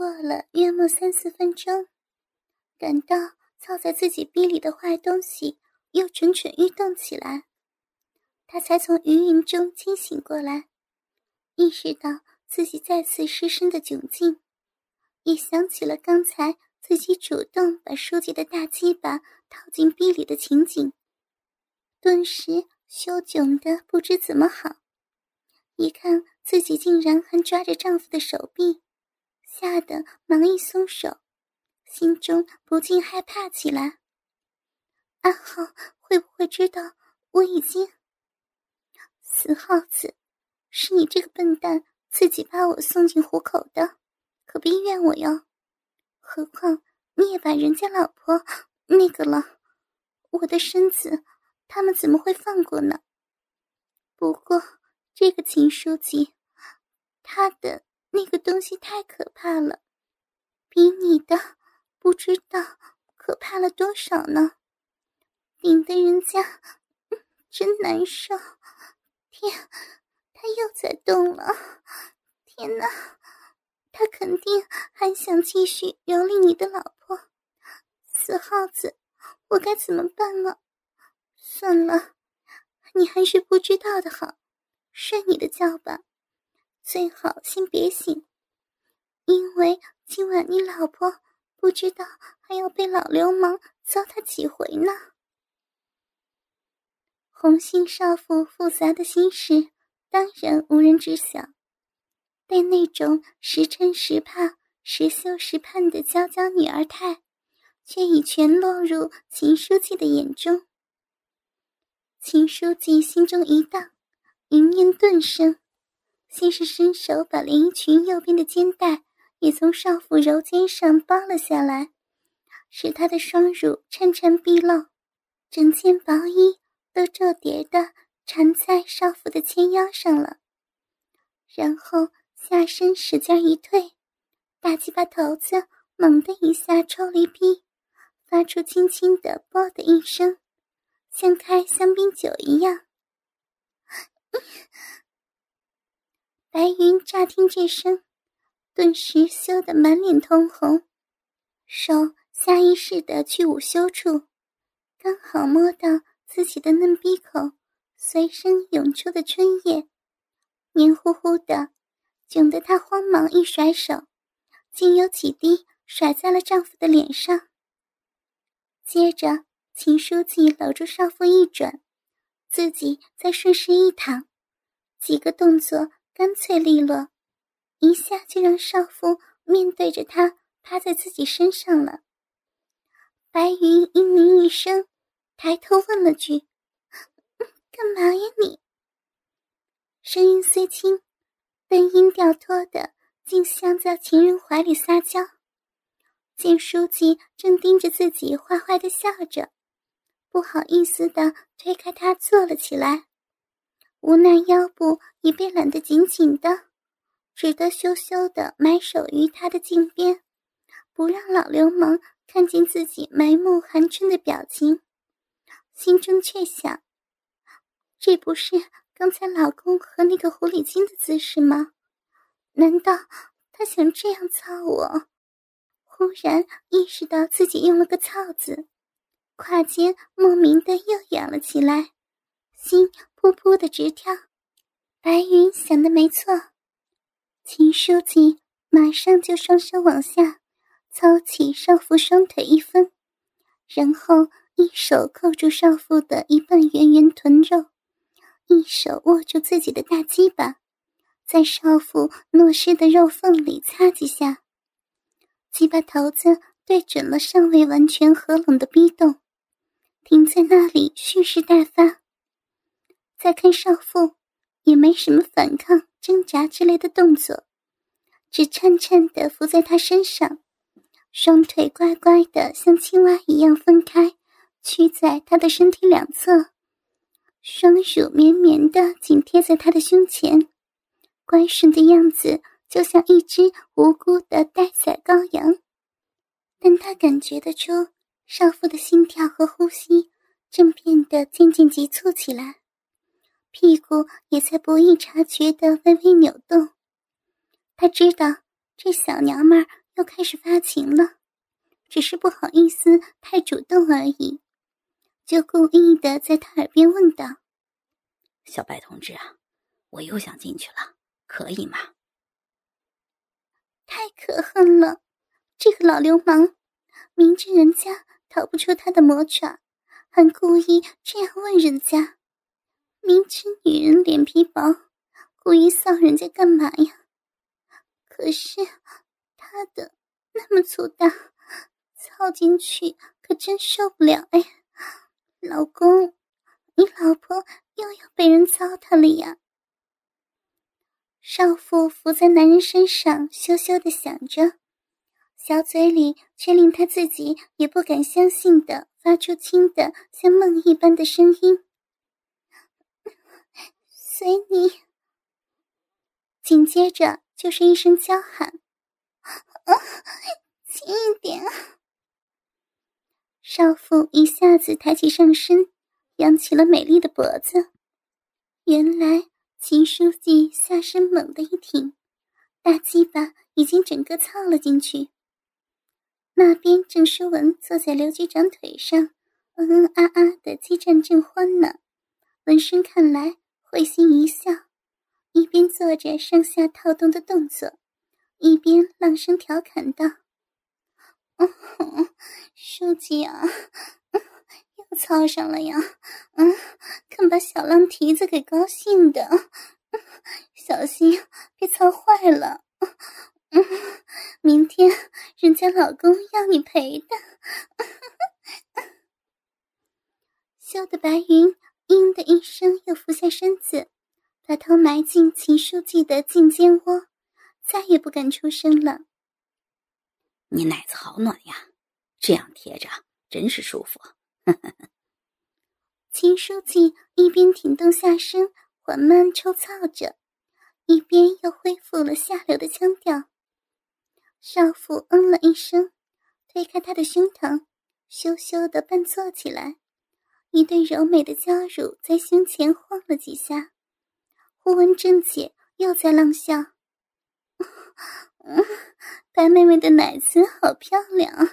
过了约莫3-4分钟，感到操在自己逼里的坏东西又蠢蠢欲动起来，他才从余韵中清醒过来，意识到自己再次失身的窘境，也想起了刚才自己主动把书记的大鸡巴套进逼里的情景，顿时羞窘的不知怎么好。一看自己竟然还抓着丈夫的手臂，吓得忙一松手，心中不禁害怕起来。阿浩会不会知道我已经……死耗子，是你这个笨蛋自己把我送进虎口的，可别怨我哟。何况你也把人家老婆那个了，我的身子他们怎么会放过呢？不过这个秦书记，他的那个东西太可怕了，比你的不知道可怕了多少呢，顶得人家真难受。天，他又在动了，天哪，他肯定还想继续蹂躏你的老婆，死耗子，我该怎么办呢？算了，你还是不知道的好，睡你的觉吧，最好先别醒，因为今晚你老婆不知道还要被老流氓糟蹋几回呢。红心少妇复杂的心事当然无人知晓，但那种时嗔时怕时羞时盼的娇娇女儿态却已全落入秦书记的眼中。秦书记心中一荡，余念顿生，先是伸手把连衣裙右边的肩带也从少妇柔肩上剥了下来，使她的双乳颤颤毕露，整件薄衣都皱叠地缠在少妇的纤腰上了。然后下身使劲一推，大鸡巴头子猛地一下抽离逼，发出轻轻的啵的一声，像开香槟酒一样。白云乍听这声，顿时羞得满脸通红，手下意识地去捂羞处，刚好摸到自己的嫩逼口随身涌出的春液，黏糊糊的，窘得她慌忙一甩手，竟有几滴甩在了丈夫的脸上。接着秦书记搂住少妇一转，自己再顺势一躺，几个动作干脆利落，一下就让少妇面对着他趴在自己身上了。白云嘤咛一声，抬头问了句：干嘛呀你？声音虽轻，但音调拖得竟像在情人怀里撒娇。见书记正盯着自己坏坏地笑着，不好意思地推开他坐了起来，无奈腰部已被揽得紧紧的，只得羞羞地埋首于他的颈边，不让老流氓看见自己眉目含春的表情，心中却想，这不是刚才老公和那个狐狸精的姿势吗？难道他想这样操我？忽然意识到自己用了个操字，胯间莫名的又痒了起来，心扑扑的直跳。白云想的没错，秦书记马上就双手往下操起少妇双腿一分，然后一手扣住少妇的一半圆圆臀肉，一手握住自己的大鸡巴，在少妇糯湿的肉缝里擦几下，鸡巴头子对准了尚未完全合拢的逼洞，停在那里蓄势待发。再看少妇也没什么反抗挣扎之类的动作，只颤颤地伏在他身上，双腿乖乖地像青蛙一样分开屈在他的身体两侧，双乳绵绵地紧贴在他的胸前，乖顺的样子就像一只无辜的待宰羔羊。但他感觉得出少妇的心跳和呼吸正变得渐渐急促起来，屁股也在不易察觉地微微扭动。他知道这小娘们又开始发情了，只是不好意思太主动而已，就故意的在他耳边问道： 小白同志啊，我又想进去了，可以吗？ 太可恨了，这个老流氓，明知人家逃不出他的魔爪，还故意这样问人家，明知女人脸皮薄，故意骚人家干嘛呀？可是他的那么粗大，操进去可真受不了哎！老公，你老婆又要被人糟蹋了呀！少妇伏在男人身上羞羞地想着，小嘴里却令他自己也不敢相信地发出轻的像梦一般的声音：随你。紧接着就是一声娇喊：轻一点！少妇一下子抬起上身，扬起了美丽的脖子。原来秦书记下身猛地一挺，大鸡巴已经整个操了进去。那边郑书文坐在刘局长腿上，啊的激战正欢呢。闻声看来，会心一笑，一边做着上下套动的动作，一边浪声调侃道：书记啊，又操上了呀，看把小浪蹄子给高兴的，小心别操坏了，明天人家老公要你赔的。羞得白云嘤的一声又俯下身子，把头埋进秦书记的颈肩窝，再也不敢出声了。 你奶子好暖呀，这样贴着真是舒服。 秦书记一边挺动下身缓慢抽操着，一边又恢复了下流的腔调。少妇了一声，推开他的胸膛，羞羞地半坐起来，一对柔美的娇乳在胸前晃了几下。忽闻郑姐又在浪笑：白妹妹的奶子好漂亮。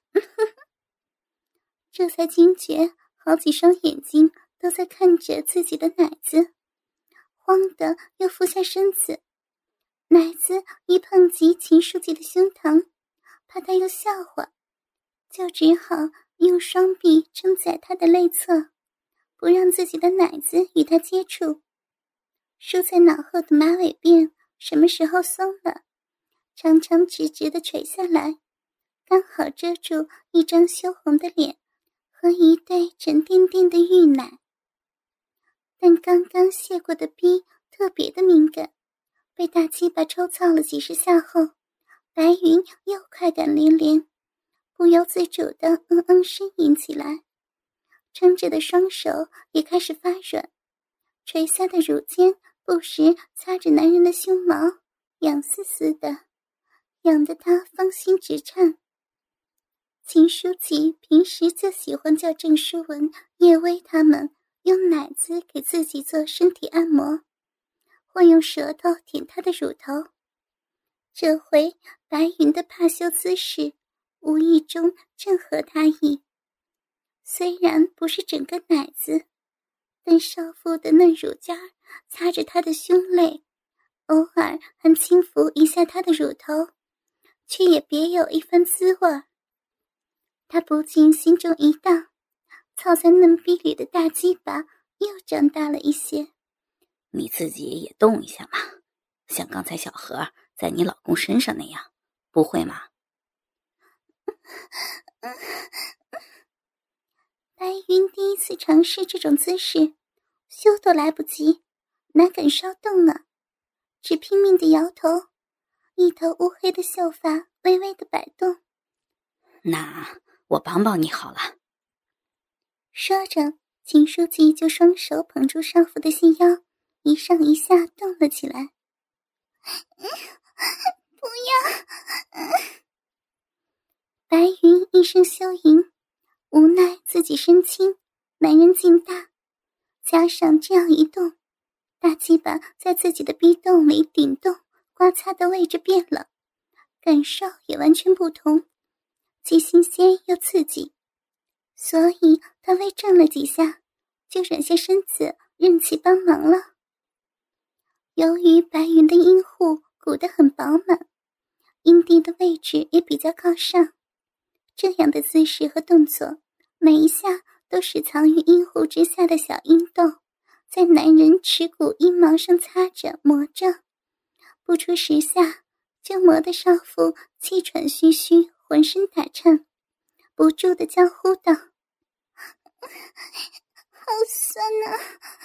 这才惊觉好几双眼睛都在看着自己的奶子，慌得又俯下身子，奶子一碰及秦书记的胸膛，怕他又笑话，就只好用双臂撑在他的肋侧，不让自己的奶子与他接触。梳在脑后的马尾辫什么时候松了，长长直直地垂下来，刚好遮住一张羞红的脸和一对沉甸甸的玉奶。但刚刚泄过的逼特别的敏感，被大鸡巴抽操了几十下后，白云又快感连连，不由自主地呻吟起来，撑着的双手也开始发软，垂下的乳尖不时擦着男人的胸毛，痒丝丝的，痒得他芳心直颤。秦书记平时就喜欢叫郑书文、叶薇他们用奶子给自己做身体按摩，或用舌头舔他的乳头。这回白云的怕羞姿势无意中正合他意，虽然不是整个奶子，但少妇的嫩乳尖擦着他的胸肋，偶尔还轻抚一下他的乳头，却也别有一番滋味。他不禁心中一荡，操在嫩逼里的大鸡巴又长大了一些。 你自己也动一下嘛，像刚才小何在你老公身上那样，不会吗？ 白云第一次尝试这种姿势，羞都来不及，哪敢稍动呢，只拼命地摇头，一头乌黑的秀发微微地摆动。 那我帮帮你好了。 说着，秦书记就双手捧住少妇的细腰，一上一下动了起来。不要！白云一声羞吟，无奈自己身轻，男人劲大，加上这样一动，大鸡巴在自己的逼洞里顶动刮擦的位置变了， 感受也完全不同，既新鲜又刺激，所以他微怔了几下，就软下身子任其帮忙了。由于白云的阴户鼓得很饱满，阴蒂的位置也比较靠上，这样的姿势和动作，每一下都使藏于阴户之下的小阴洞在男人耻骨阴毛上擦着磨着，不出10下就磨得少妇气喘吁吁，浑身打颤，不住地娇呼道：好酸啊，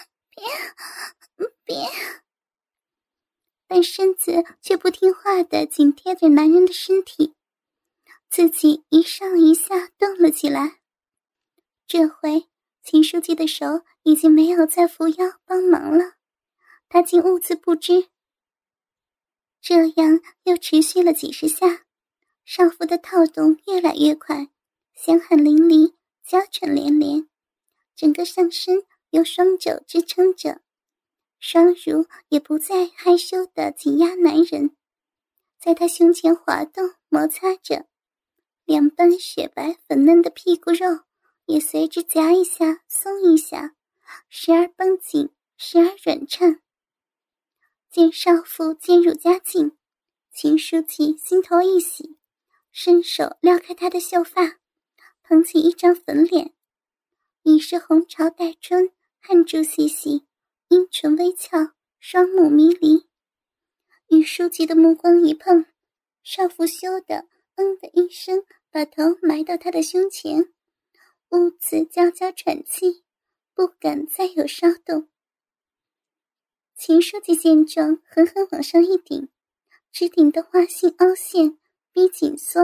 别！但身子却不听话地紧贴着男人的身体，自己一上一下动了起来。这回秦书记的手已经没有再扶腰帮忙了，他竟兀自不知。这样又持续了几10下，少妇的套动越来越快，响汗淋漓，娇喘连连，整个上身由双肘支撑着，双乳也不再害羞地紧压男人，在他胸前滑动摩擦着，两瓣雪白粉嫩的屁股肉也随之夹一下松一下，时而绷紧，时而软颤。见少妇渐入佳境，秦书记心头一喜，伸手撩开她的秀发，捧起一张粉脸，已是红潮带春，汗珠细细，阴唇微翘，双目迷离。与书记的目光一碰，少妇羞得的一声把头埋到他的胸前，兀自娇娇喘气，不敢再有骚动。秦书记见状，狠狠往上一顶，直顶的花心凹陷，逼紧缩。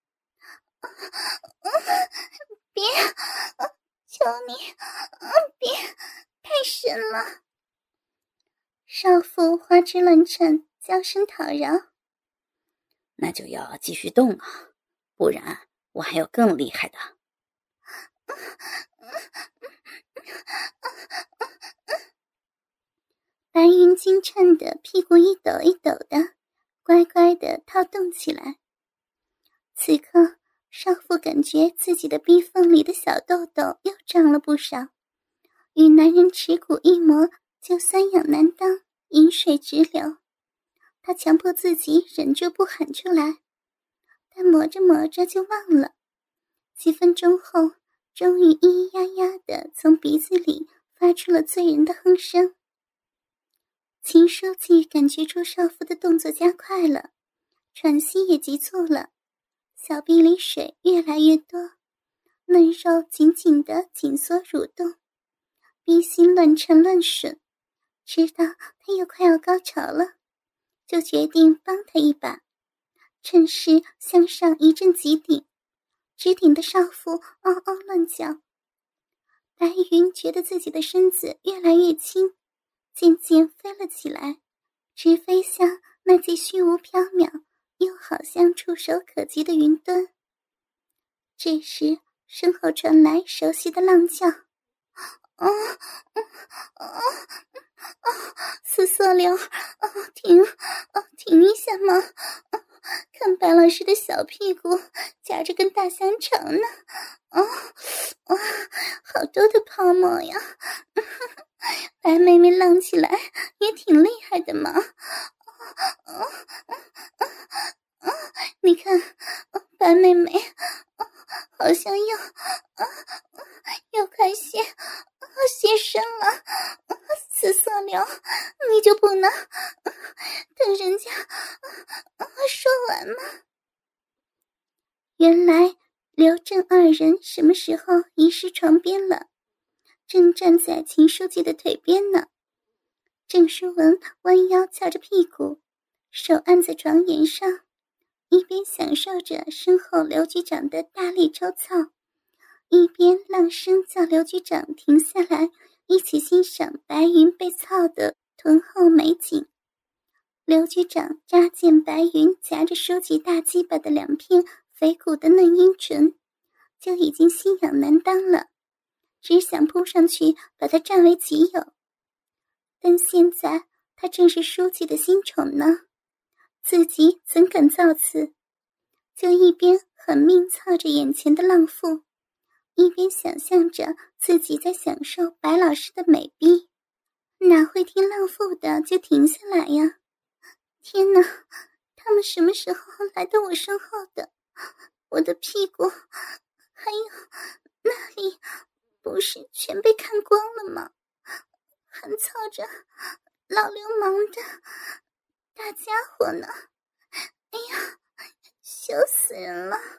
别，求你，别，太深了！少妇花枝乱颤，娇声讨饶。 那就要继续动啊，不然我还有更厉害的。 白云惊颤的屁股一抖一抖的，乖乖的套动起来。此刻少妇感觉自己的逼缝里的小豆豆又胀了不少，与男人耻骨一磨就酸痒难当，饮水直流。她强迫自己忍住不喊出来，但磨着磨着就忘了。几分钟后，终于咿咿呀呀地从鼻子里发出了醉人的哼声。秦书记感觉出少妇的动作加快了，喘息也急促了，小臂里水越来越多，嫩肉紧紧地紧缩蠕动，逼心乱颤乱吮，知道他又快要高潮了，就决定帮他一把，趁势向上一阵急顶，直顶的少妇嗷嗷乱叫。白云觉得自己的身子越来越轻，渐渐飞了起来，直飞向那既虚无缥缈又好像触手可及的云端。这时身后传来熟悉的浪叫：四色流，停一下嘛！看白老师的小屁股夹着根大香肠呢，好多的泡沫呀！白妹妹浪起来也挺厉害的嘛！你看，白妹妹好像又快泄身了。四色流，你就不能等人家说完吗？原来刘正二人什么时候移师床边了，正站在秦书记的腿边呢。郑书文弯腰翘着屁股，手按在床沿上，一边享受着身后刘局长的大力抽操，一边浪声叫刘局长停下来，一起欣赏白云被操的臀后美景。刘局长扎见白云夹着书记大鸡巴的2片肥鼓的嫩阴唇，就已经心痒难当了，只想扑上去把它占为己有。但现在他正是书记的新宠呢，自己怎敢造次， 就一边狠命操着眼前的浪妇，一边想象着自己在享受白老师的美逼，哪会听浪妇的就停下来呀？天哪，他们什么时候来到我身后的？我的屁股还有那里不是全被看光了吗？还操着老流氓的大家伙呢！哎呀，羞死人了！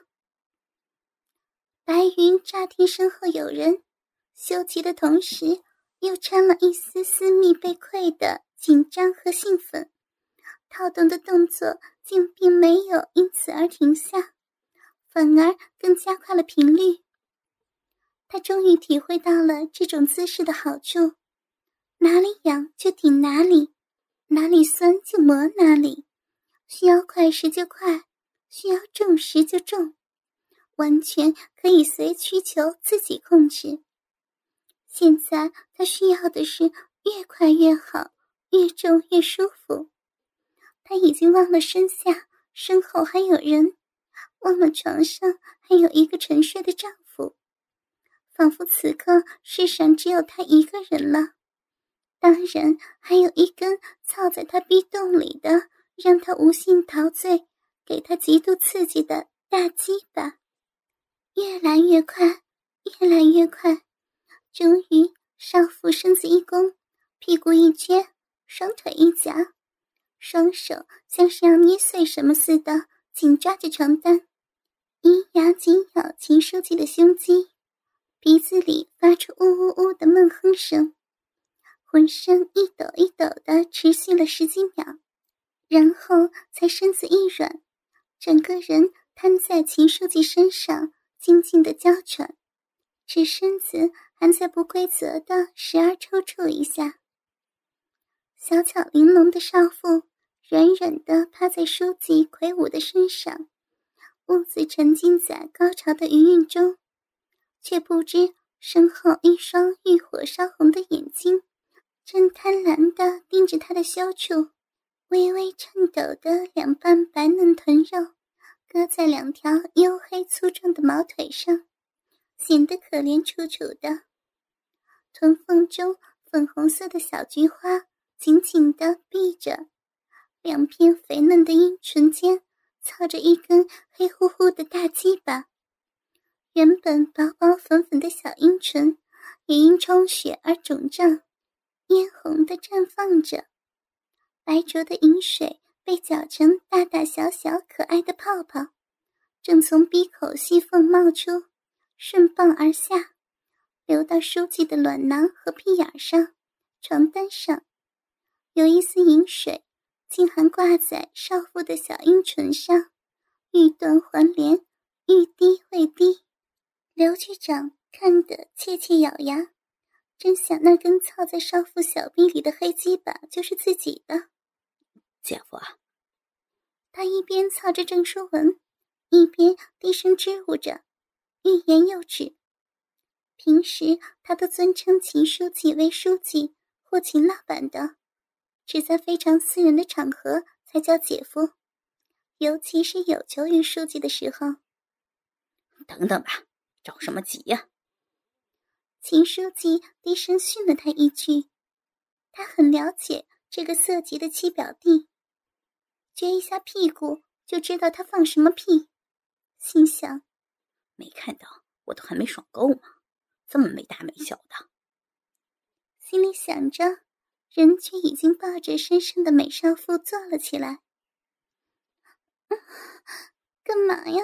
白云乍听身后有人，羞急的同时又掺了一丝私密被窥的紧张和兴奋，套动的动作竟并没有因此而停下，反而更加快了频率。他终于体会到了这种姿势的好处，哪里痒就顶哪里，哪里酸就磨哪里，需要快时就快，需要重时就重，完全可以随需求自己控制。现在他需要的是越快越好，越重越舒服。他已经忘了身下身后还有人，忘了床上还有一个沉睡的丈夫，仿佛此刻世上只有他一个人了。当然还有一根操在他逼洞里的，让他无性陶醉，给他极度刺激的大鸡巴。越来越快，越来越快，终于少妇身子一弓，屁股一撅，双腿一夹，双手像是要捏碎什么似的紧抓着床单，一牙紧咬秦书记的胸肌，鼻子里发出呜呜呜的闷哼声，浑身一抖一抖地持续了10几秒，然后才身子一软，整个人瘫在秦书记身上，静静地娇喘，使身子还在不规则地时而抽搐一下。小巧玲珑的少妇软软地趴在书记魁梧的身上，兀自沉浸在高潮的余韵中，却不知身后一双欲火烧红的眼睛正贪婪地盯着他的羞处，微微颤抖的两瓣白嫩臀肉搁在2条黝黑粗壮的毛腿上，显得可怜楚楚的。臀缝中粉红色的小菊花紧紧地闭着，两片肥嫩的阴唇间操着一根黑乎乎的大鸡巴，原本薄薄粉粉的小阴唇也因充血而肿胀，嫣红地绽放着，白浊的饮水被搅成大大小小可爱的泡泡，正从鼻口细缝冒出，顺棒而下，流到书记的卵囊和屁眼上、床单上，有一丝饮水竟还挂在少妇的小阴唇上，欲断还连，欲滴未滴。刘局长看得切切咬牙，真想那根操在少妇小臂里的黑鸡巴就是自己的。 姐夫啊， 他一边操着郑书文，一边低声支吾着，欲言又止。平时他都尊称秦书记为书记或秦老板的，只在非常私人的场合才叫姐夫，尤其是有求于书记的时候。 等等吧，着什么急呀？ 秦书记低声训了他一句，他很了解这个色急的七表弟，撅一下屁股就知道他放什么屁，心想， 没看到我都还没爽够吗？这么没大没小的。 心里想着，人却已经抱着身上的美少妇坐了起来。干嘛呀？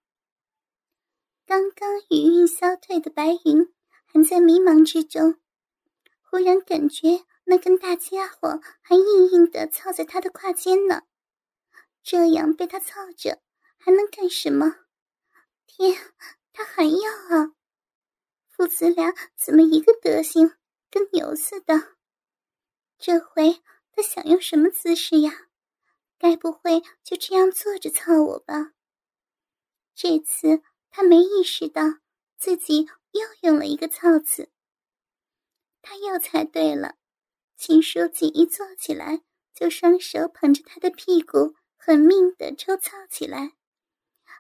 刚刚余韵消退的白云还在迷茫之中，忽然感觉那根大家伙还硬硬地操在他的胯间呢，这样被他操着还能干什么？天，他还要啊！父子俩怎么一个德行，跟牛似的？这回他想用什么姿势呀？该不会就这样坐着操我吧？这次他没意识到自己又用了一个操字，他又猜对了。秦书记一坐起来，就双手捧着他的屁股，狠命地抽操起来，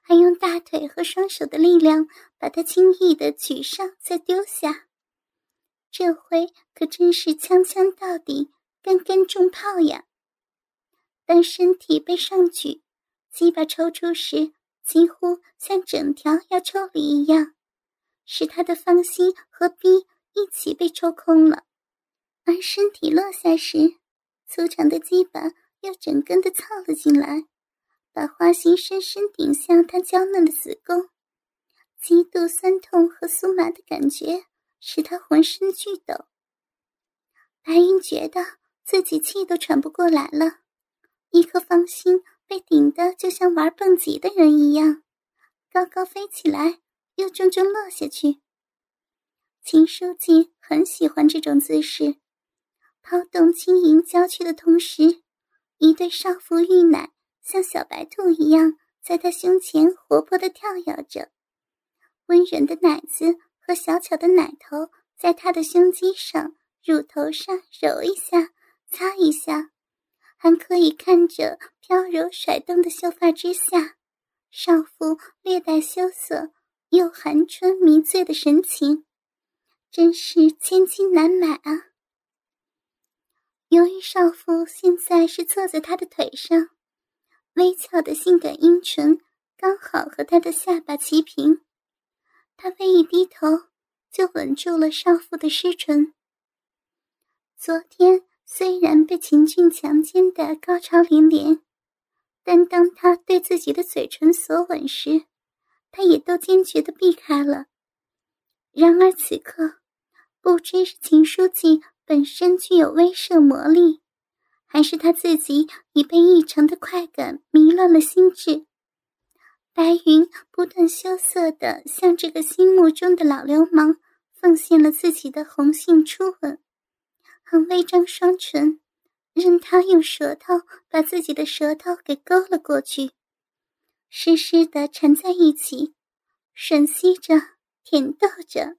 还用大腿和双手的力量把他轻易地举上再丢下。这回可真是枪枪到底，杆杆中炮呀！当身体被上举，鸡巴抽出时，几乎像整条要抽离一样，使他的芳心和逼一起被抽空了。而身体落下时，粗长的鸡巴又整根地操了进来，把花心深深顶向他娇嫩的子宫。极度酸痛和酥麻的感觉使他浑身剧抖。白云觉得自己气都喘不过来了，一颗芳心被顶得就像玩蹦极的人一样，高高飞起来，又重重落下去。秦书记很喜欢这种姿势，抛动轻盈娇躯的同时，一对少妇玉奶像小白兔一样在他胸前活泼地跳跃着，温润的奶子和小巧的奶头在他的胸肌上、乳头上揉一下、擦一下，还可以看着飘柔甩动的秀发之下，少妇略带羞涩又含春迷醉的神情，真是千金难买啊。由于少妇现在是坐在他的腿上，微翘的性感阴唇刚好和他的下巴齐平，他微一低头就吻住了少妇的湿唇。昨天虽然被秦俊强奸的高潮连连，但当他对自己的嘴唇所吻时，他也都坚决地避开了。然而此刻，不知是秦书记本身具有威慑魔力，还是他自己已被异常的快感迷乱了心智，白云不断羞涩地向这个心目中的老流氓奉献了自己的红杏初吻，很微张双唇，任他用舌头把自己的舌头给勾了过去，湿湿地缠在一起，吮吸着，舔逗着。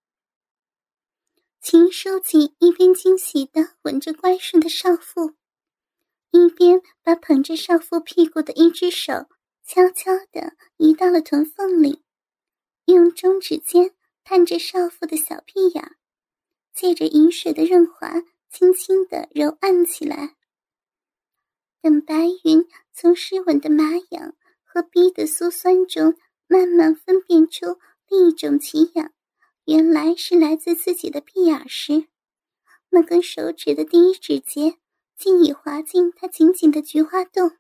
秦书记一边惊喜地吻着乖顺的少妇，一边把捧着少妇屁股的一只手悄悄地移到了臀缝里，用中指尖探着少妇的小屁眼，借着饮水的润滑轻轻地揉按起来。等白云从湿吻的麻痒和逼的酥酸中慢慢分辨出另一种奇痒原来是来自自己的屁眼时，那根手指的第一指节竟已滑进他紧紧的菊花洞。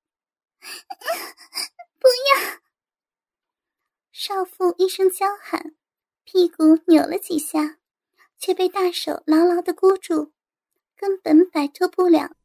不要！少妇一声娇喊，屁股扭了几下，却被大手牢牢地箍住，根本摆脱不了